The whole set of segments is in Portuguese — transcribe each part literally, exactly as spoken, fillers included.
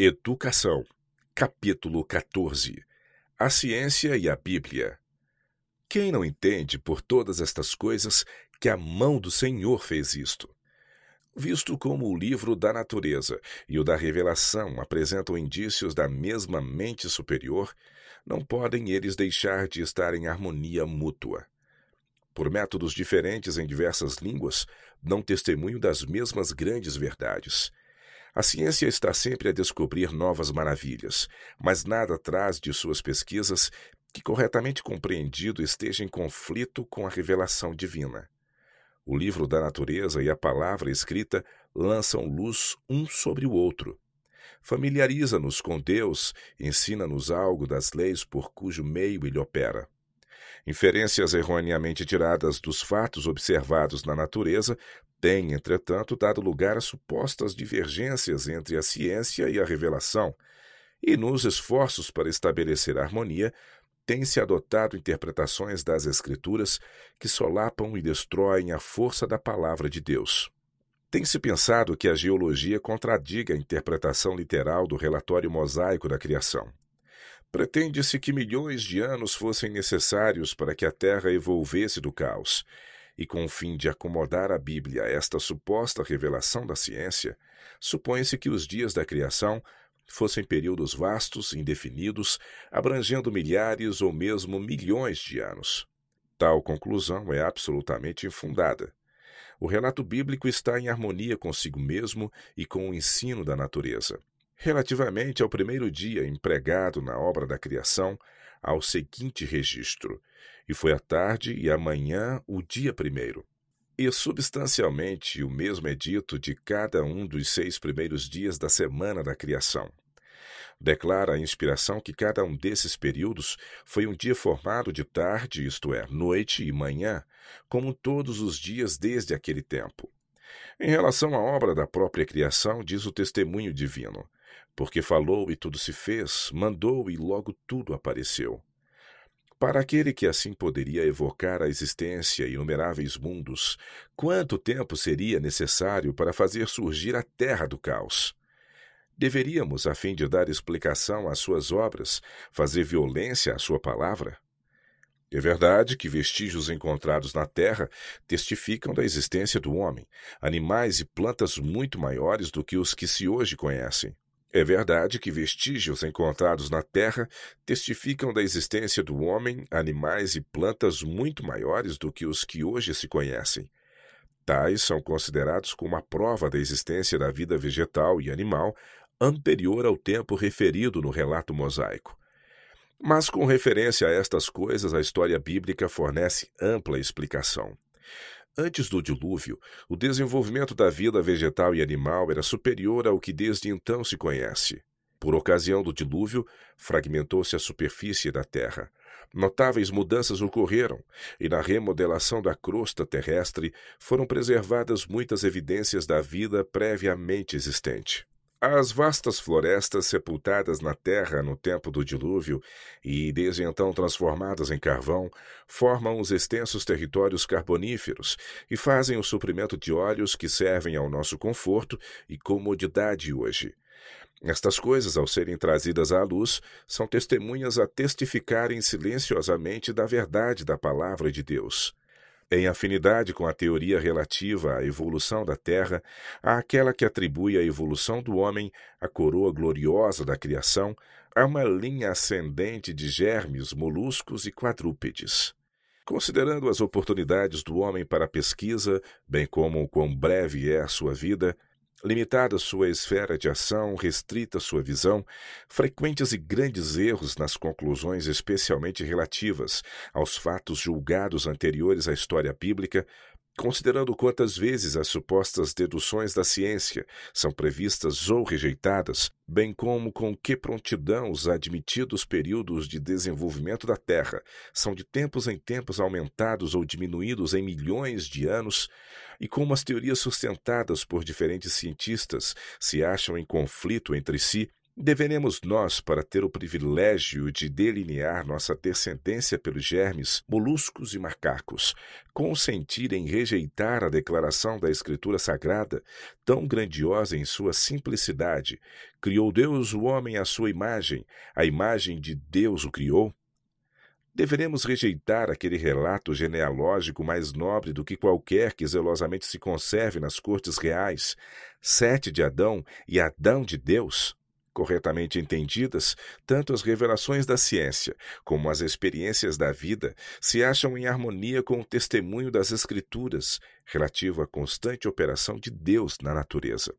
Educação, capítulo quatorze. A ciência e a Bíblia. Quem não entende por todas estas coisas que a mão do Senhor fez isto? Visto como o livro da natureza e o da revelação apresentam indícios da mesma mente superior, não podem eles deixar de estar em harmonia mútua. Por métodos diferentes em diversas línguas, dão testemunho das mesmas grandes verdades. A ciência está sempre a descobrir novas maravilhas, mas nada traz de suas pesquisas que, corretamente compreendido, esteja em conflito com a revelação divina. O livro da natureza e a palavra escrita lançam luz um sobre o outro. Familiariza-nos com Deus, ensina-nos algo das leis por cujo meio ele opera. Inferências erroneamente tiradas dos fatos observados na natureza têm, entretanto, dado lugar a supostas divergências entre a ciência e a revelação, e nos esforços para estabelecer harmonia, têm-se adotado interpretações das Escrituras que solapam e destroem a força da palavra de Deus. Tem-se pensado que a geologia contradiga a interpretação literal do relatório mosaico da criação. Pretende-se que milhões de anos fossem necessários para que a Terra evolvesse do caos, e com o fim de acomodar a Bíblia a esta suposta revelação da ciência, supõe-se que os dias da criação fossem períodos vastos, indefinidos, abrangendo milhares ou mesmo milhões de anos. Tal conclusão é absolutamente infundada. O relato bíblico está em harmonia consigo mesmo e com o ensino da natureza. Relativamente ao primeiro dia empregado na obra da criação, há o seguinte registro: e foi a tarde e a manhã o dia primeiro. E substancialmente o mesmo é dito de cada um dos seis primeiros dias da semana da criação. Declara a inspiração que cada um desses períodos foi um dia formado de tarde, isto é, noite e manhã, como todos os dias desde aquele tempo. Em relação à obra da própria criação, diz o testemunho divino: porque falou e tudo se fez, mandou e logo tudo apareceu. Para aquele que assim poderia evocar a existência inumeráveis mundos, quanto tempo seria necessário para fazer surgir a terra do caos? Deveríamos, a fim de dar explicação às suas obras, fazer violência à sua palavra? É verdade que vestígios encontrados na terra testificam da existência do homem, animais e plantas muito maiores do que os que se hoje conhecem. É verdade que vestígios encontrados na terra testificam da existência do homem, animais e plantas muito maiores do que os que hoje se conhecem. Tais são considerados como a prova da existência da vida vegetal e animal anterior ao tempo referido no relato mosaico. Mas com referência a estas coisas, a história bíblica fornece ampla explicação. Antes do dilúvio, o desenvolvimento da vida vegetal e animal era superior ao que desde então se conhece. Por ocasião do dilúvio, fragmentou-se a superfície da terra. Notáveis mudanças ocorreram, e na remodelação da crosta terrestre foram preservadas muitas evidências da vida previamente existente. As vastas florestas sepultadas na terra no tempo do dilúvio e desde então transformadas em carvão formam os extensos territórios carboníferos e fazem o suprimento de óleos que servem ao nosso conforto e comodidade hoje. Estas coisas, ao serem trazidas à luz, são testemunhas a testificarem silenciosamente da verdade da palavra de Deus. Em afinidade com a teoria relativa à evolução da Terra, há aquela que atribui à evolução do homem a coroa gloriosa da criação, há uma linha ascendente de germes, moluscos e quadrúpedes. Considerando as oportunidades do homem para a pesquisa, bem como o quão breve é a sua vida, limitada sua esfera de ação, restrita sua visão, frequentes e grandes erros nas conclusões especialmente relativas aos fatos julgados anteriores à história bíblica, considerando quantas vezes as supostas deduções da ciência são previstas ou rejeitadas, bem como com que prontidão os admitidos períodos de desenvolvimento da Terra são de tempos em tempos aumentados ou diminuídos em milhões de anos, e como as teorias sustentadas por diferentes cientistas se acham em conflito entre si, Deveremos nós, para ter o privilégio de delinear nossa descendência pelos germes, moluscos e macacos, consentir em rejeitar a declaração da Escritura Sagrada, tão grandiosa em sua simplicidade: criou Deus o homem à sua imagem, a imagem de Deus o criou? Deveremos rejeitar aquele relato genealógico mais nobre do que qualquer que zelosamente se conserve nas cortes reais, Sete de Adão e Adão de Deus? Corretamente entendidas, tanto as revelações da ciência como as experiências da vida se acham em harmonia com o testemunho das Escrituras relativo à constante operação de Deus na natureza.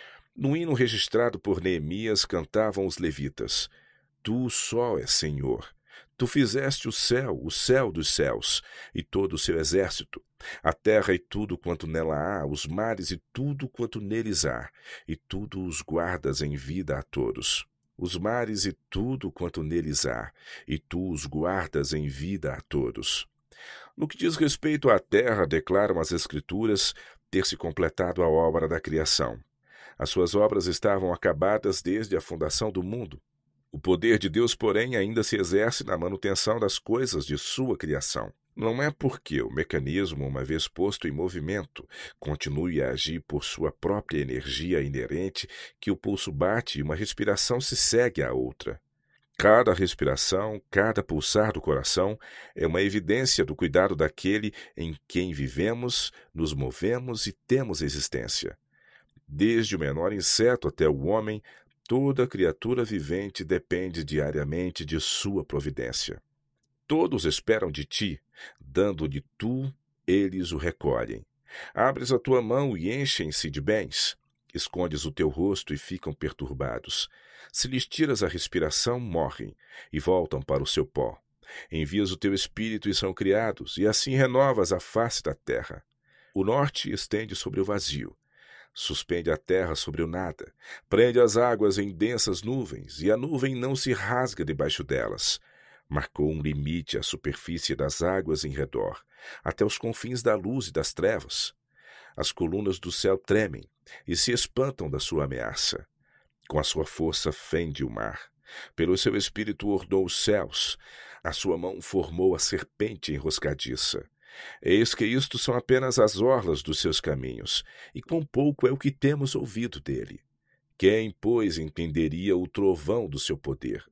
No hino registrado por Neemias cantavam os levitas: Tu só és Senhor. Tu fizeste o céu, o céu dos céus, e todo o seu exército, a terra e tudo quanto nela há, os mares e tudo quanto neles há, e tudo os guardas em vida a todos. Os mares e tudo quanto neles há, e tu os guardas em vida a todos. No que diz respeito à terra, declaram as Escrituras ter se completado a obra da criação. As suas obras estavam acabadas desde a fundação do mundo. O poder de Deus, porém, ainda se exerce na manutenção das coisas de sua criação. Não é porque o mecanismo, uma vez posto em movimento, continue a agir por sua própria energia inerente que o pulso bate e uma respiração se segue à outra. Cada respiração, cada pulsar do coração é uma evidência do cuidado daquele em quem vivemos, nos movemos e temos existência. Desde o menor inseto até o homem, toda criatura vivente depende diariamente de sua providência. Todos esperam de ti, dando-lhe tu, eles o recolhem. Abres a tua mão e enchem-se de bens. Escondes o teu rosto e ficam perturbados. Se lhes tiras a respiração, morrem e voltam para o seu pó. Envias o teu espírito e são criados, e assim renovas a face da terra. O norte estende sobre o vazio. Suspende a terra sobre o nada, prende as águas em densas nuvens, e a nuvem não se rasga debaixo delas. Marcou um limite à superfície das águas em redor, até os confins da luz e das trevas. As colunas do céu tremem e se espantam da sua ameaça. Com a sua força fende o mar. Pelo seu espírito ornou os céus. A sua mão formou a serpente enroscadiça. Eis que isto são apenas as orlas dos seus caminhos, e quão pouco é o que temos ouvido dele. Quem, pois, entenderia o trovão do seu poder?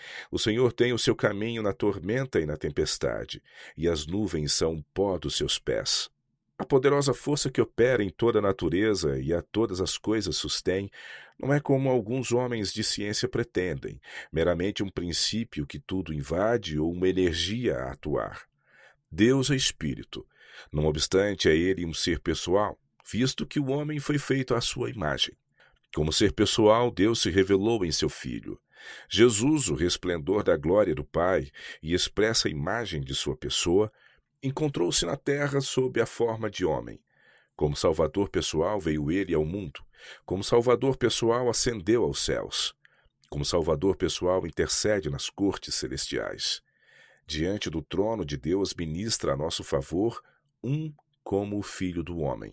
O Senhor tem o seu caminho na tormenta e na tempestade, e as nuvens são o pó dos seus pés. A poderosa força que opera em toda a natureza e a todas as coisas sustém, não é como alguns homens de ciência pretendem, meramente um princípio que tudo invade ou uma energia a atuar. Deus é espírito. Não obstante, é ele um ser pessoal, visto que o homem foi feito à sua imagem. Como ser pessoal, Deus se revelou em seu Filho. Jesus, o resplendor da glória do Pai e expressa imagem de sua pessoa, encontrou-se na terra sob a forma de homem. Como Salvador pessoal veio ele ao mundo. Como Salvador pessoal ascendeu aos céus. Como Salvador pessoal intercede nas cortes celestiais. Diante do trono de Deus ministra a nosso favor um como o Filho do homem.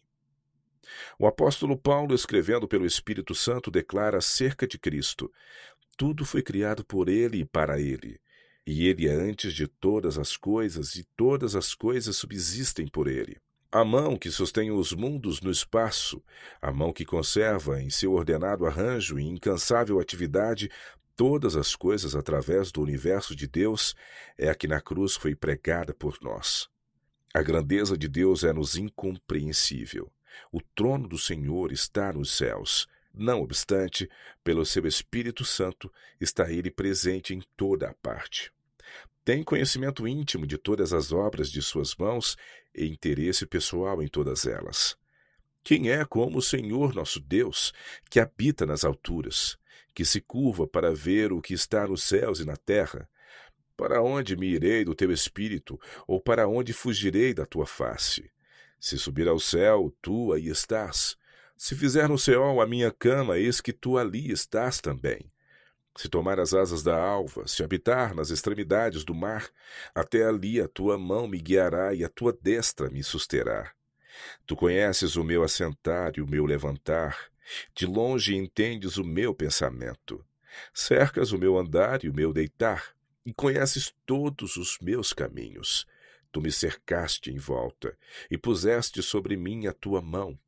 O apóstolo Paulo, escrevendo pelo Espírito Santo, declara acerca de Cristo: tudo foi criado por ele e para ele, e ele é antes de todas as coisas, e todas as coisas subsistem por ele. A mão que sustém os mundos no espaço, a mão que conserva em seu ordenado arranjo e incansável atividade todas as coisas através do universo de Deus, é a que na cruz foi pregada por nós. A grandeza de Deus é-nos incompreensível. O trono do Senhor está nos céus. Não obstante, pelo seu Espírito Santo, está ele presente em toda a parte. Tem conhecimento íntimo de todas as obras de suas mãos e interesse pessoal em todas elas. Quem é como o Senhor nosso Deus, que habita nas alturas, que se curva para ver o que está nos céus e na terra? Para onde me irei do teu espírito, ou para onde fugirei da tua face? Se subir ao céu, tu aí estás. Se fizer no Seol a minha cama, eis que tu ali estás também. Se tomar as asas da alva, se habitar nas extremidades do mar, até ali a tua mão me guiará e a tua destra me susterá. Tu conheces o meu assentar e o meu levantar, de longe entendes o meu pensamento. Cercas o meu andar e o meu deitar, e conheces todos os meus caminhos. Tu me cercaste em volta, e puseste sobre mim a tua mão.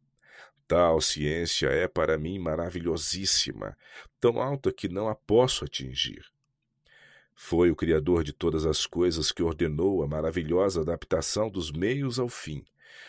Tal ciência é para mim maravilhosíssima, tão alta que não a posso atingir. Foi o Criador de todas as coisas que ordenou a maravilhosa adaptação dos meios ao fim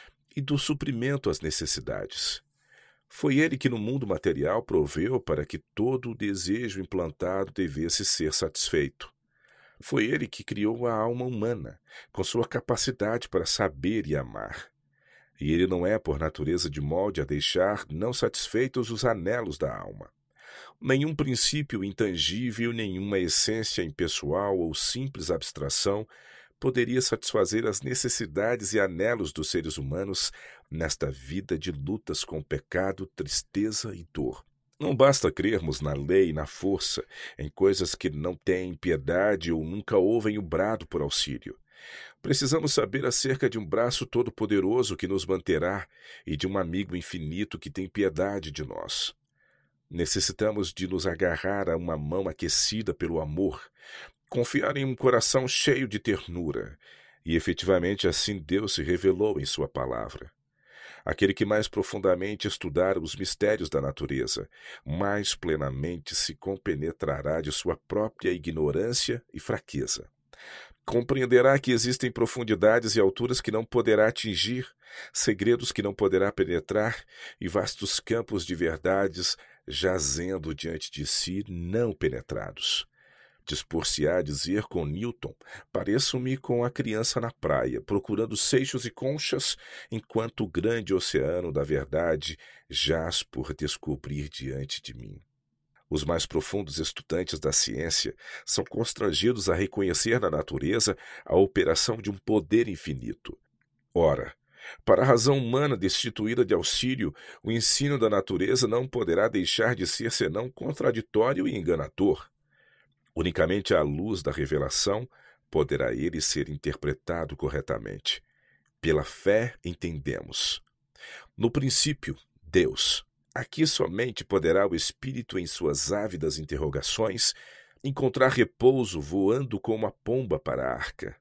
e do suprimento às necessidades. Foi ele que no mundo material proveu para que todo o desejo implantado devesse ser satisfeito. Foi ele que criou a alma humana, com sua capacidade para saber e amar. E ele não é por natureza de molde a deixar não satisfeitos os anelos da alma. Nenhum princípio intangível, nenhuma essência impessoal ou simples abstração poderia satisfazer as necessidades e anelos dos seres humanos nesta vida de lutas com pecado, tristeza e dor. Não basta crermos na lei e na força, em coisas que não têm piedade ou nunca ouvem o brado por auxílio. Precisamos saber acerca de um braço todo-poderoso que nos manterá e de um amigo infinito que tem piedade de nós. Necessitamos de nos agarrar a uma mão aquecida pelo amor, confiar em um coração cheio de ternura, e efetivamente assim Deus se revelou em sua palavra. Aquele que mais profundamente estudar os mistérios da natureza, mais plenamente se compenetrará de sua própria ignorância e fraqueza. Compreenderá que existem profundidades e alturas que não poderá atingir, segredos que não poderá penetrar e vastos campos de verdades jazendo diante de si não penetrados. Dispor-se-á a dizer com Newton: pareço-me com a criança na praia, procurando seixos e conchas, enquanto o grande oceano da verdade jaz por descobrir diante de mim. Os mais profundos estudantes da ciência são constrangidos a reconhecer na natureza a operação de um poder infinito. Ora, para a razão humana destituída de auxílio, o ensino da natureza não poderá deixar de ser senão contraditório e enganador. Unicamente à luz da revelação poderá ele ser interpretado corretamente. Pela fé entendemos. No princípio, Deus. Aqui somente poderá o espírito, em suas ávidas interrogações, encontrar repouso voando como a pomba para a arca.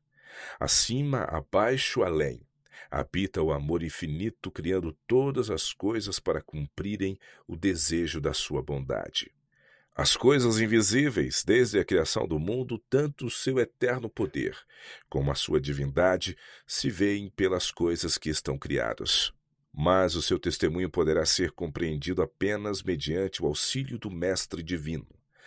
Acima, abaixo, além, habita o amor infinito, criando todas as coisas para cumprirem o desejo da sua bondade. As coisas invisíveis, desde a criação do mundo, tanto o seu eterno poder como a sua divindade, se veem pelas coisas que estão criadas. Mas o seu testemunho poderá ser compreendido apenas mediante o auxílio do Mestre Divino.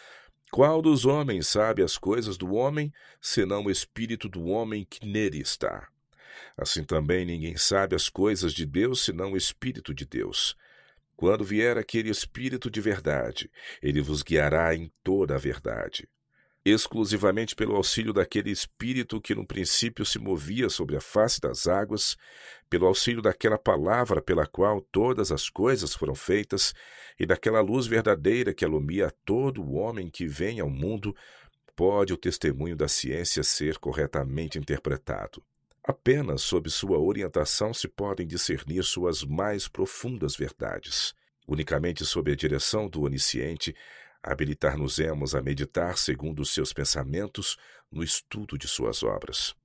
Qual dos homens sabe as coisas do homem, senão o espírito do homem que nele está? Assim também ninguém sabe as coisas de Deus, senão o Espírito de Deus. Quando vier aquele Espírito de verdade, ele vos guiará em toda a verdade. Exclusivamente pelo auxílio daquele Espírito que no princípio se movia sobre a face das águas, pelo auxílio daquela palavra pela qual todas as coisas foram feitas, e daquela luz verdadeira que alumia a todo o homem que vem ao mundo, pode o testemunho da ciência ser corretamente interpretado. Apenas sob sua orientação se podem discernir suas mais profundas verdades. Unicamente sob a direção do Onisciente, habilitar-nos-emos a meditar segundo os seus pensamentos no estudo de suas obras.